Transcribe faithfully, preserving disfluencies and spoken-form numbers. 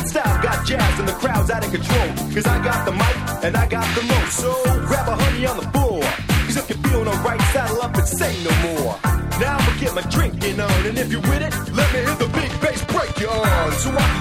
My style got jazz and the crowd's out of control. Cause I got the mic and I got the most. So grab a honey on the floor. Cause if you're feeling alright, saddle up and say no more. Now I'ma get my drinking on. And if you're with it, let me hear the big bass break you on. So I